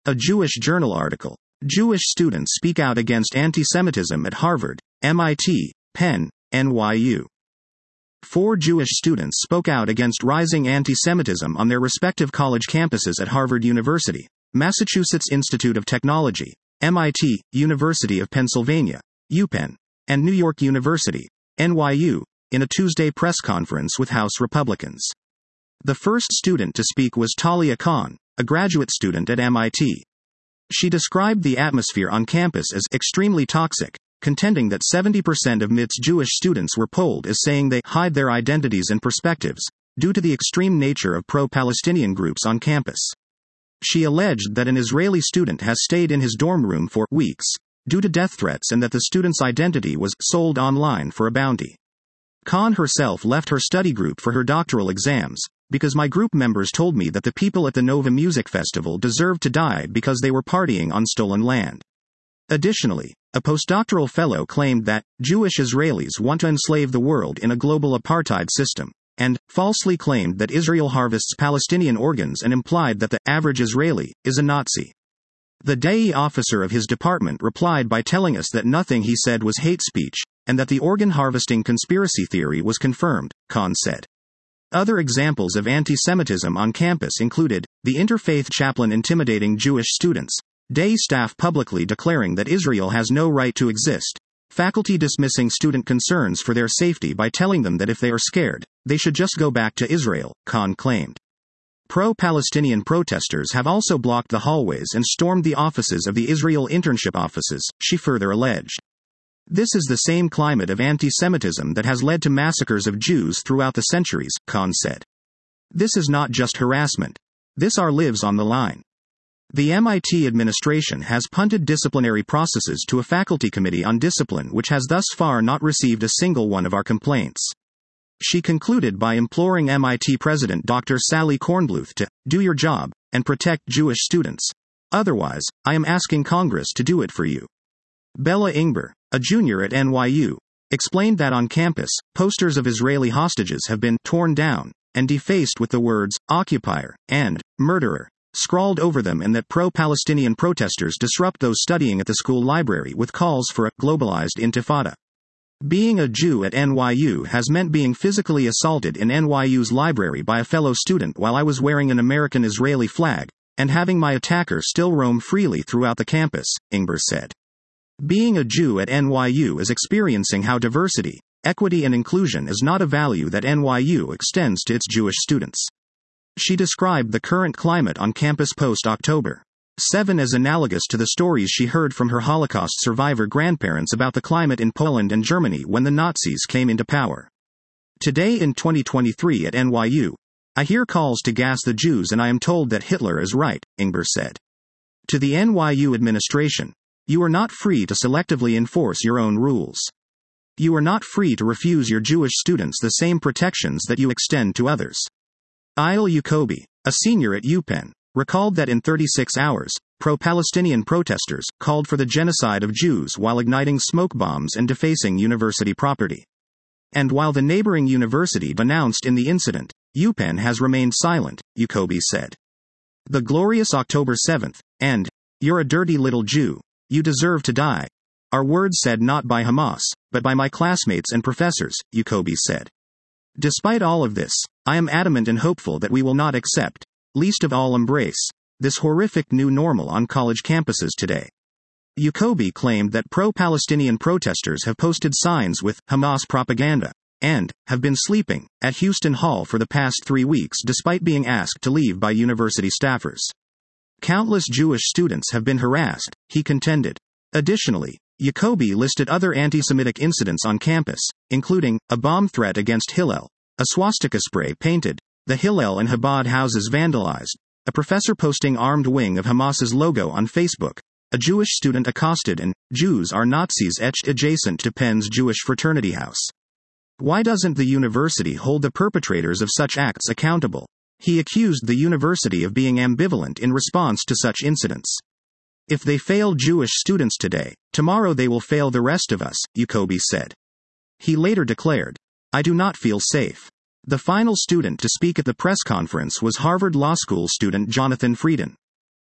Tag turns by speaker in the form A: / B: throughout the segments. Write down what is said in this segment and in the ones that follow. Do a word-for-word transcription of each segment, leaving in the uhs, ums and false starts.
A: A Jewish Journal article. Jewish students speak out against anti-Semitism at Harvard, M I T, Penn, N Y U. Four Jewish students spoke out against rising anti-Semitism on their respective college campuses at Harvard University, Massachusetts Institute of Technology, M I T, University of Pennsylvania, UPenn, and New York University, N Y U, in a Tuesday press conference with House Republicans. The first student to speak was Talia Khan, a graduate student at M I T. She described the atmosphere on campus as extremely toxic, contending that seventy percent of M I T's Jewish students were polled as saying they hide their identities and perspectives, due to the extreme nature of pro-Palestinian groups on campus. She alleged that an Israeli student has stayed in his dorm room for weeks, due to death threats, and that the student's identity was sold online for a bounty. Khan herself left her study group for her doctoral exams, because my group members told me that the people at the Nova Music Festival deserved to die because they were partying on stolen land. Additionally, a postdoctoral fellow claimed that Jewish Israelis want to enslave the world in a global apartheid system, and falsely claimed that Israel harvests Palestinian organs and implied that the average Israeli is a Nazi. The D A I officer of his department replied by telling us that nothing he said was hate speech, and that the organ harvesting conspiracy theory was confirmed, Khan said. Other examples of anti-Semitism on campus included the interfaith chaplain intimidating Jewish students, D A I staff publicly declaring that Israel has no right to exist, faculty dismissing student concerns for their safety by telling them that if they are scared, they should just go back to Israel, Khan claimed. Pro-Palestinian protesters have also blocked the hallways and stormed the offices of the Israel internship offices, she further alleged. This is the same climate of anti-Semitism that has led to massacres of Jews throughout the centuries, Khan said. This is not just harassment. This our lives on the line. The M I T administration has punted disciplinary processes to a faculty committee on discipline which has thus far not received a single one of our complaints. She concluded by imploring M I T President Doctor Sally Kornbluth to do your job and protect Jewish students. Otherwise, I am asking Congress to do it for you. Bella Ingber, a junior at N Y U, explained that on campus, posters of Israeli hostages have been torn down and defaced with the words occupier and murderer scrawled over them, and that pro-Palestinian protesters disrupt those studying at the school library with calls for a globalized intifada. Being a Jew at N Y U has meant being physically assaulted in N Y U's library by a fellow student while I was wearing an American-Israeli flag, and having my attacker still roam freely throughout the campus, Ingber said. Being a Jew at N Y U is experiencing how diversity, equity and inclusion is not a value that N Y U extends to its Jewish students. She described the current climate on campus post-October seven as analogous to the stories she heard from her Holocaust survivor grandparents about the climate in Poland and Germany when the Nazis came into power. Today in twenty twenty-three at N Y U, I hear calls to gas the Jews and I am told that Hitler is right, Ingber said. To the N Y U administration, you are not free to selectively enforce your own rules. You are not free to refuse your Jewish students the same protections that you extend to others. Eyal Yacobi, a senior at UPenn, recalled that in thirty-six hours, pro-Palestinian protesters called for the genocide of Jews while igniting smoke bombs and defacing university property. And while the neighboring university denounced in the incident, UPenn has remained silent, Yacobi said. The glorious October seventh, and, you're a dirty little Jew, you deserve to die, are words said not by Hamas, but by my classmates and professors, Yacobi said. Despite all of this, I am adamant and hopeful that we will not accept, least of all embrace, this horrific new normal on college campuses today. Yacobi claimed that pro-Palestinian protesters have posted signs with Hamas propaganda, and have been sleeping at Houston Hall for the past three weeks despite being asked to leave by university staffers. Countless Jewish students have been harassed, he contended. Additionally, Yacobi listed other anti-Semitic incidents on campus, including a bomb threat against Hillel, a swastika spray painted, the Hillel and Chabad houses vandalized, a professor posting armed wing of Hamas's logo on Facebook, a Jewish student accosted, and Jews are Nazis etched adjacent to Penn's Jewish fraternity house. Why doesn't the university hold the perpetrators of such acts accountable? He accused the university of being ambivalent in response to such incidents. If they fail Jewish students today, tomorrow they will fail the rest of us, Yacobi said. He later declared, I do not feel safe. The final student to speak at the press conference was Harvard Law School student Jonathan Frieden.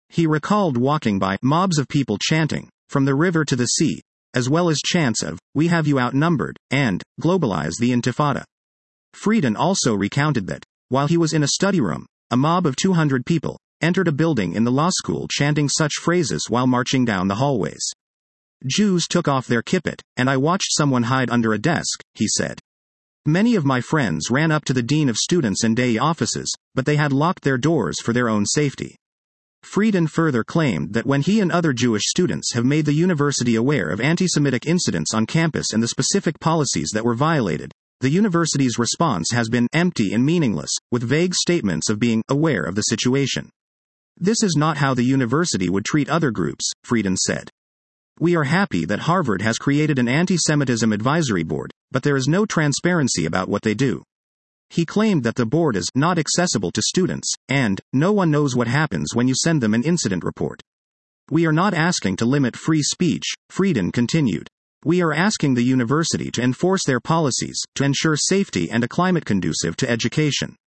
A: He recalled walking by mobs of people chanting, "From the river to the sea," as well as chants of, "We have you outnumbered," and, "Globalize the Intifada." Frieden also recounted that, while he was in a study room, a mob of two hundred people entered a building in the law school chanting such phrases while marching down the hallways. "Jews took off their kippot, and I watched someone hide under a desk," he said. "Many of my friends ran up to the dean of students and D E I offices, but they had locked their doors for their own safety." Frieden further claimed that when he and other Jewish students have made the university aware of anti-Semitic incidents on campus and the specific policies that were violated, the university's response has been empty and meaningless, with vague statements of being aware of the situation. "This is not how the university would treat other groups," Frieden said. "We are happy that Harvard has created an anti-Semitism advisory board, but there is no transparency about what they do." He claimed that the board is not accessible to students, and no one knows what happens when you send them an incident report. "We are not asking to limit free speech," Frieden continued. "We are asking the university to enforce their policies, to ensure safety and a climate conducive to education."